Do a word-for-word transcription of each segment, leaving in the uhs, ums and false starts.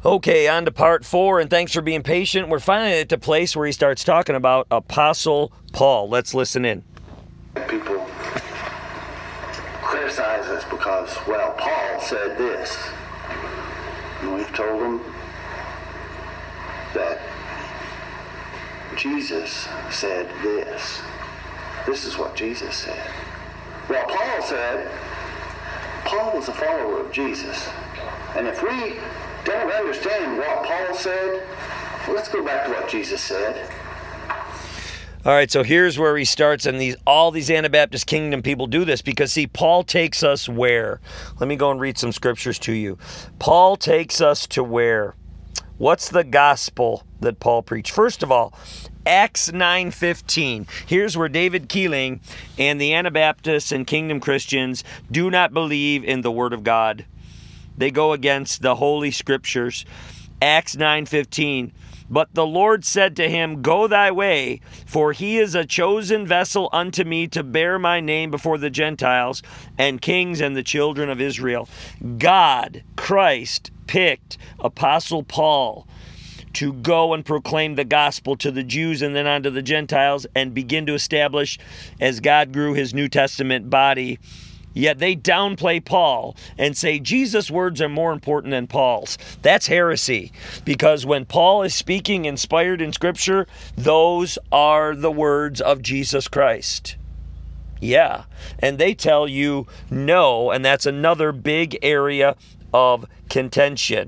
Okay, on to part four, and thanks for being patient. We're finally at the place where he starts talking about Apostle Paul. Let's listen in. People criticize us because, well, Paul said this. And we've told them that Jesus said this. This is what Jesus said. Well, Paul said, Paul was a follower of Jesus. And if we don't understand what Paul said, let's go back to what Jesus said. All right, so here's where he starts, and these all these Anabaptist Kingdom people do this because, see, Paul takes us where? Let me go and read some scriptures to you. Paul takes us to where? What's the gospel that Paul preached? First of all, Acts nine fifteen. Here's where David Keeling and the Anabaptists and Kingdom Christians do not believe in the Word of God. They go against the Holy Scriptures. Acts nine fifteen. But the Lord said to him, Go thy way, for he is a chosen vessel unto me to bear my name before the Gentiles and kings and the children of Israel. God, Christ, picked Apostle Paul to go and proclaim the gospel to the Jews and then on to the Gentiles and begin to establish, as God grew his New Testament body. Yet they downplay Paul and say Jesus' words are more important than Paul's. That's heresy, because when Paul is speaking inspired in Scripture, those are the words of Jesus Christ. Yeah, and they tell you no, and that's another big area of contention.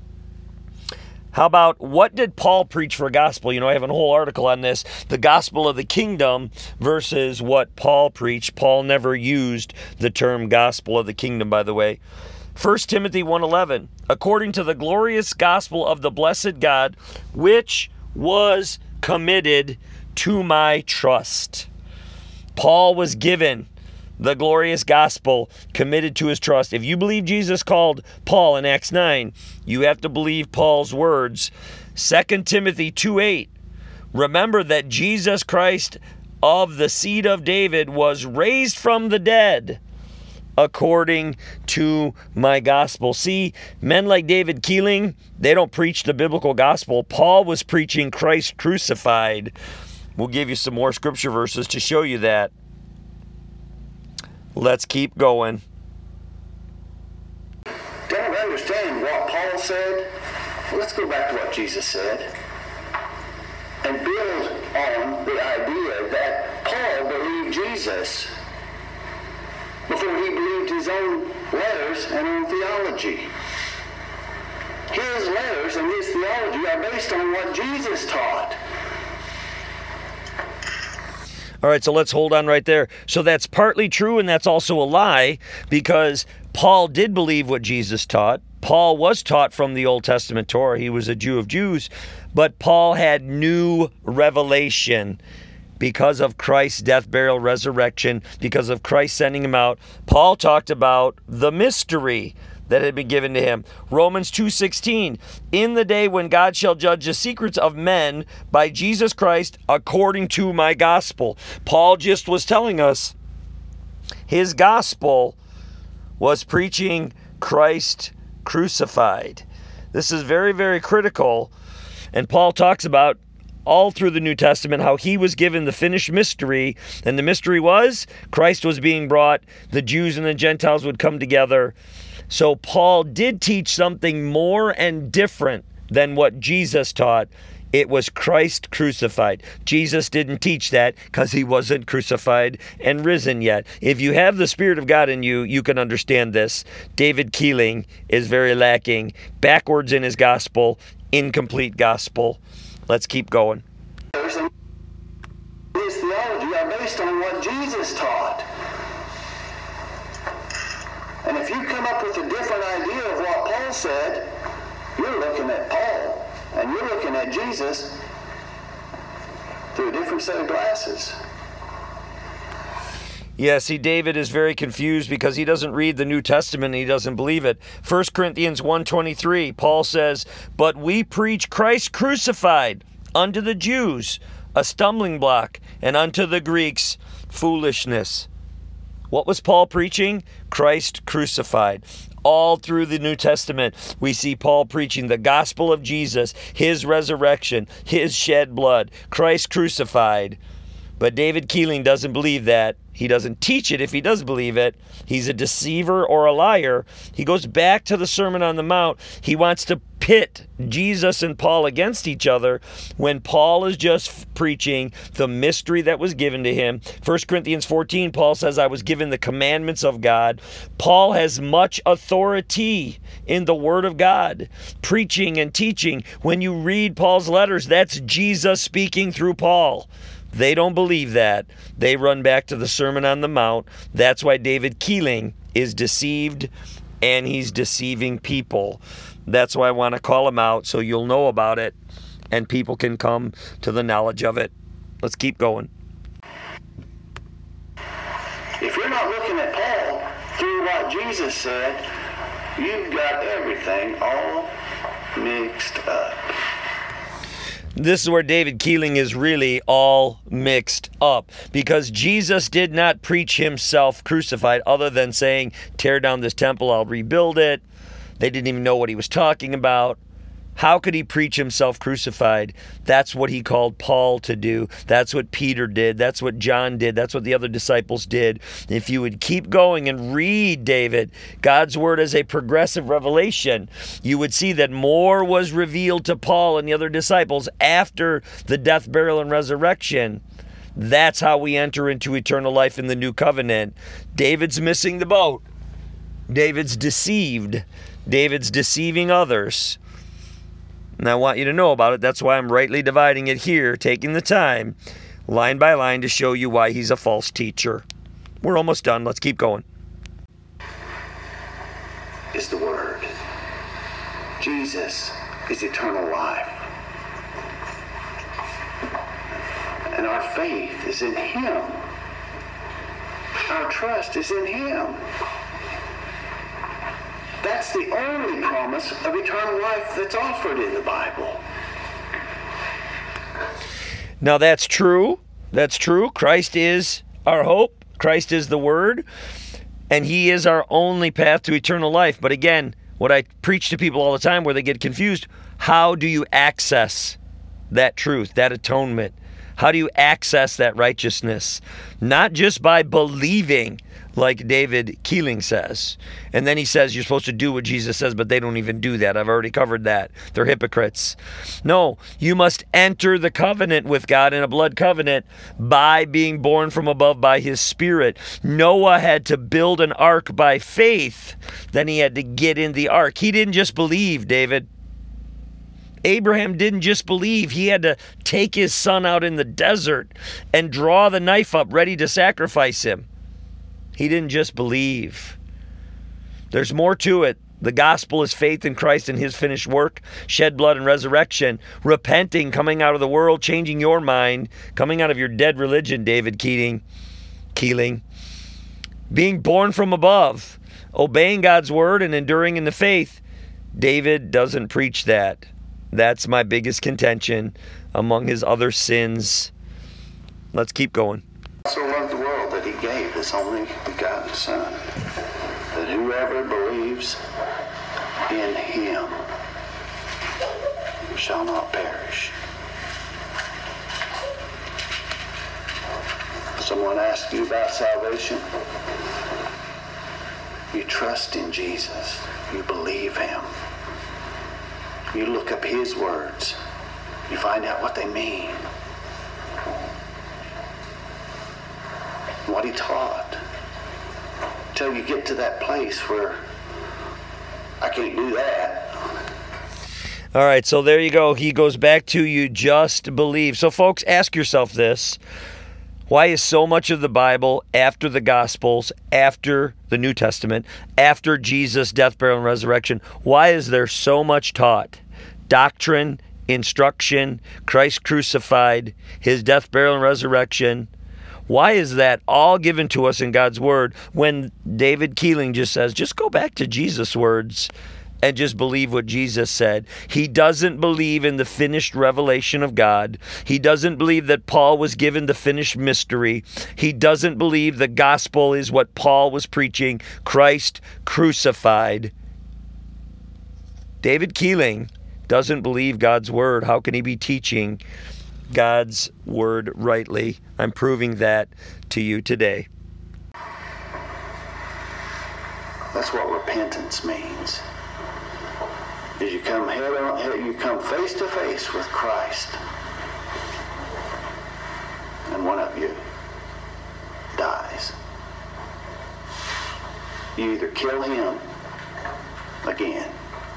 How about, what did Paul preach for gospel? You know, I have a whole article on this. The gospel of the kingdom versus what Paul preached. Paul never used the term gospel of the kingdom, by the way. First Timothy one eleven. According to the glorious gospel of the blessed God, which was committed to my trust. Paul was given the glorious gospel committed to his trust. If you believe Jesus called Paul in Acts nine, you have to believe Paul's words. Second Timothy two eight. Remember that Jesus Christ of the seed of David was raised from the dead according to my gospel. See, men like David Keeling, they don't preach the biblical gospel. Paul was preaching Christ crucified. We'll give you some more scripture verses to show you that. Let's keep going. Don't understand what Paul said? Let's go back to what Jesus said and build on the idea that Paul believed Jesus before he believed his own letters and own theology. His letters and his theology are based on what Jesus taught. All right, so let's hold on right there. So that's partly true, and that's also a lie, because Paul did believe what Jesus taught. Paul was taught from the Old Testament Torah. He was a Jew of Jews, but Paul had new revelation because of Christ's death, burial, resurrection, because of Christ sending him out. Paul talked about the mystery that had been given to him. Romans two sixteen, in the day when God shall judge the secrets of men by Jesus Christ according to my gospel. Paul just was telling us his gospel was preaching Christ crucified. This is very, very critical. And Paul talks about all through the New Testament how he was given the finished mystery. And the mystery was Christ was being brought. The Jews and the Gentiles would come together. So Paul did teach something more and different than what Jesus taught. It was Christ crucified. Jesus didn't teach that because he wasn't crucified and risen yet. If you have the Spirit of God in you, you can understand this. David Keeling is very lacking, backwards in his gospel, incomplete gospel. Let's keep going. His theology are based on what Jesus taught. And if you come up with a different idea of what Paul said, you're looking at Paul and you're looking at Jesus through a different set of glasses. Yeah, see, David is very confused because he doesn't read the New Testament and he doesn't believe it. First Corinthians one twenty-three, Paul says, but we preach Christ crucified unto the Jews, a stumbling block, and unto the Greeks, foolishness. What was Paul preaching? Christ crucified. All through the New Testament, we see Paul preaching the gospel of Jesus, his resurrection, his shed blood, Christ crucified. But David Keeling doesn't believe that. He doesn't teach it if he does believe it. He's a deceiver or a liar. He goes back to the Sermon on the Mount. He wants to pit Jesus and Paul against each other when Paul is just preaching the mystery that was given to him. First Corinthians fourteen, Paul says, I was given the commandments of God. Paul has much authority in the Word of God, preaching and teaching. When you read Paul's letters, that's Jesus speaking through Paul. They don't believe that. They run back to the Sermon on the Mount. That's why David Keeling is deceived, and he's deceiving people. That's why I want to call him out so you'll know about it and people can come to the knowledge of it. Let's keep going. If you're not looking at Paul through what Jesus said, you've got everything all mixed up. This is where David Keeling is really all mixed up, because Jesus did not preach himself crucified other than saying, tear down this temple, I'll rebuild it. They didn't even know what he was talking about. How could he preach himself crucified? That's what he called Paul to do. That's what Peter did. That's what John did. That's what the other disciples did. If you would keep going and read, David, God's word as a progressive revelation, you would see that more was revealed to Paul and the other disciples after the death, burial, and resurrection. That's how we enter into eternal life in the new covenant. David's missing the boat. David's deceived. David's deceiving others. And I want you to know about it. That's why I'm rightly dividing it here, taking the time, line by line, to show you why he's a false teacher. We're almost done. Let's keep going. Is the Word. Jesus is eternal life. And our faith is in Him. Our trust is in Him. That's the only promise of eternal life that's offered in the Bible. Now that's true. That's true. Christ is our hope. Christ is the Word. And He is our only path to eternal life. But again, what I preach to people all the time where they get confused, how do you access that truth, that atonement? How do you access that righteousness? Not just by believing, like David Keeling says. And then he says you're supposed to do what Jesus says, but they don't even do that. I've already covered that. They're hypocrites. No, you must enter the covenant with God in a blood covenant by being born from above by His Spirit. Noah had to build an ark by faith. Then he had to get in the ark. He didn't just believe, David. Abraham didn't just believe. He had to take his son out in the desert and draw the knife up ready to sacrifice him. He didn't just believe. There's more to it. The gospel is faith in Christ and His finished work, shed blood and resurrection, repenting, coming out of the world, changing your mind, coming out of your dead religion, David Keating, Keeling, being born from above, obeying God's word and enduring in the faith. David doesn't preach that. That's my biggest contention among his other sins. Let's keep going. So loved the world that He gave His only begotten Son, that whoever believes in Him shall not perish. Someone asked you about salvation. You trust in Jesus. You believe Him. You look up His words. You find out what they mean. What He taught. Till you get to that place where I can't do that. All right, so there you go. He goes back to you just believe. So folks, ask yourself this. Why is so much of the Bible after the Gospels, after the New Testament, after Jesus' death, burial, and resurrection, why is there so much taught? Doctrine, instruction, Christ crucified, His death, burial, and resurrection. Why is that all given to us in God's Word when David Keeling just says, just go back to Jesus' words and just believe what Jesus said. He doesn't believe in the finished revelation of God. He doesn't believe that Paul was given the finished mystery. He doesn't believe the gospel is what Paul was preaching, Christ crucified. David Keeling doesn't believe God's word. How can he be teaching God's word rightly? I'm proving that to you today. That's what repentance means. Is you come head on, head, you come face to face with Christ, and one of you dies. You either kill him again,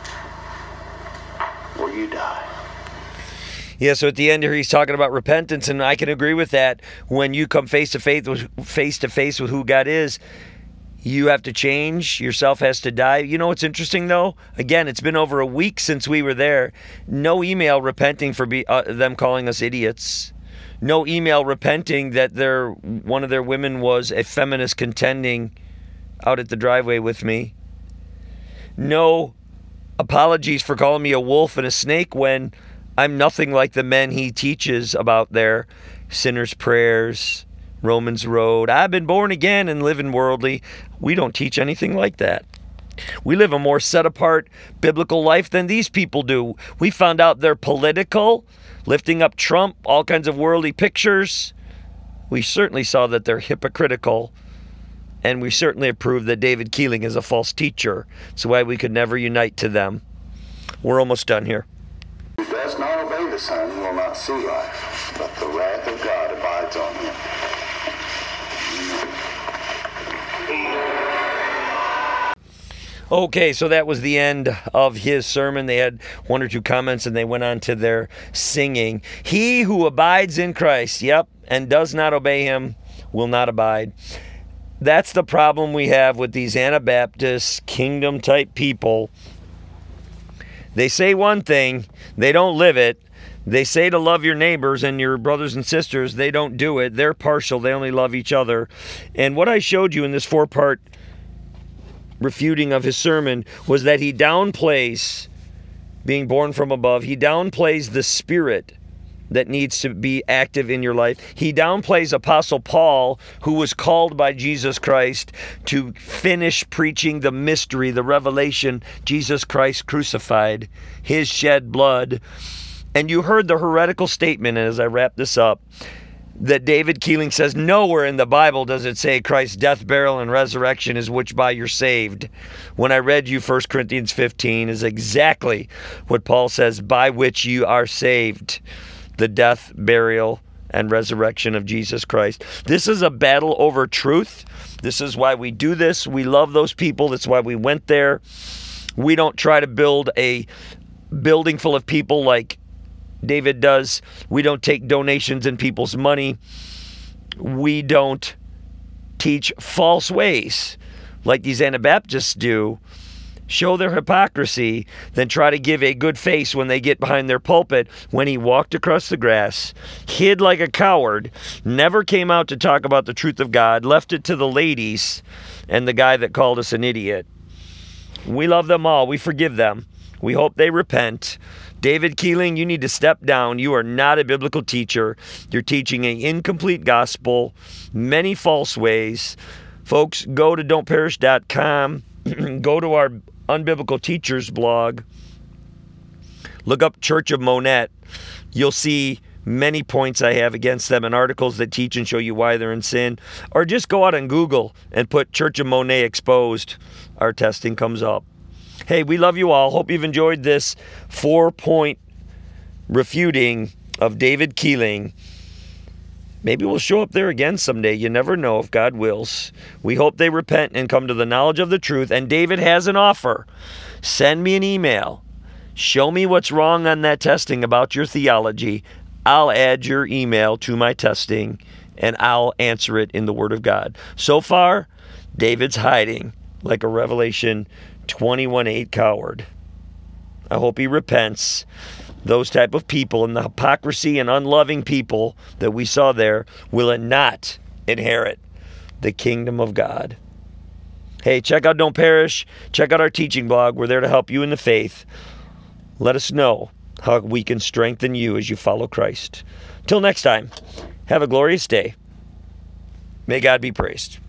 or you die. Yeah, so at the end here, he's talking about repentance, and I can agree with that. When you come face to face with face to face with who God is, you have to change. Yourself has to die. You know what's interesting, though? Again, it's been over a week since we were there. No email repenting for be, uh, them calling us idiots. No email repenting that their one of their women was a feminist contending out at the driveway with me. No apologies for calling me a wolf and a snake when I'm nothing like the men he teaches about there. Sinner's prayers, Romans Road. I've been born again and living worldly. We don't teach anything like that. We live a more set-apart biblical life than these people do. We found out they're political, lifting up Trump, all kinds of worldly pictures. We certainly saw that they're hypocritical, and we certainly have proved that David Keeling is a false teacher. That's why we could never unite to them. We're almost done here. Who does not obey the Son will not see life, but the wrath of God abides on him. Okay, so that was the end of his sermon. They had one or two comments and they went on to their singing. He who abides in Christ, yep, and does not obey him will not abide. That's the problem we have with these Anabaptist kingdom type people. They say one thing, they don't live it. They say to love your neighbors and your brothers and sisters. They don't do it. They're partial. They only love each other. And what I showed you in this four-part refuting of his sermon was that he downplays being born from above. He downplays the spirit that needs to be active in your life. He downplays Apostle Paul, who was called by Jesus Christ to finish preaching the mystery, the revelation, Jesus Christ crucified, his shed blood. And you heard the heretical statement as I wrap this up, that David Keeling says nowhere in the Bible does it say Christ's death, burial, and resurrection is which by you're saved. When I read you First Corinthians fifteen is exactly what Paul says, by which you are saved. The death, burial, and resurrection of Jesus Christ. This is a battle over truth. This is why we do this. We love those people. That's why we went there. We don't try to build a building full of people like David does. We don't take donations in people's money. We don't teach false ways like these Anabaptists do. Show their hypocrisy, then try to give a good face when they get behind their pulpit. When he walked across the grass, hid like a coward, never came out to talk about the truth of God, left it to the ladies and the guy that called us an idiot. We love them all. We forgive them. We hope they repent. David Keeling, you need to step down. You are not a biblical teacher. You're teaching an incomplete gospel, many false ways. Folks, go to don't perish dot com. Go to our Unbiblical Teachers blog. Look up Church of Monette. You'll see many points I have against them and articles that teach and show you why they're in sin. Or just go out on Google and put Church of Monette exposed. Our testing comes up. Hey, we love you all. Hope you've enjoyed this four-point refuting of David Keeling. Maybe we'll show up there again someday. You never know if God wills. We hope they repent and come to the knowledge of the truth. And David has an offer. Send me an email. Show me what's wrong on that testing about your theology. I'll add your email to my testing, and I'll answer it in the Word of God. So far, David's hiding like a Revelation twenty-one eight coward. I hope he repents. Those type of people and the hypocrisy and unloving people that we saw there will not inherit the kingdom of God. Hey, check out Don't Perish. Check out our teaching blog. We're there to help you in the faith. Let us know how we can strengthen you as you follow Christ. Till next time, have a glorious day. May God be praised.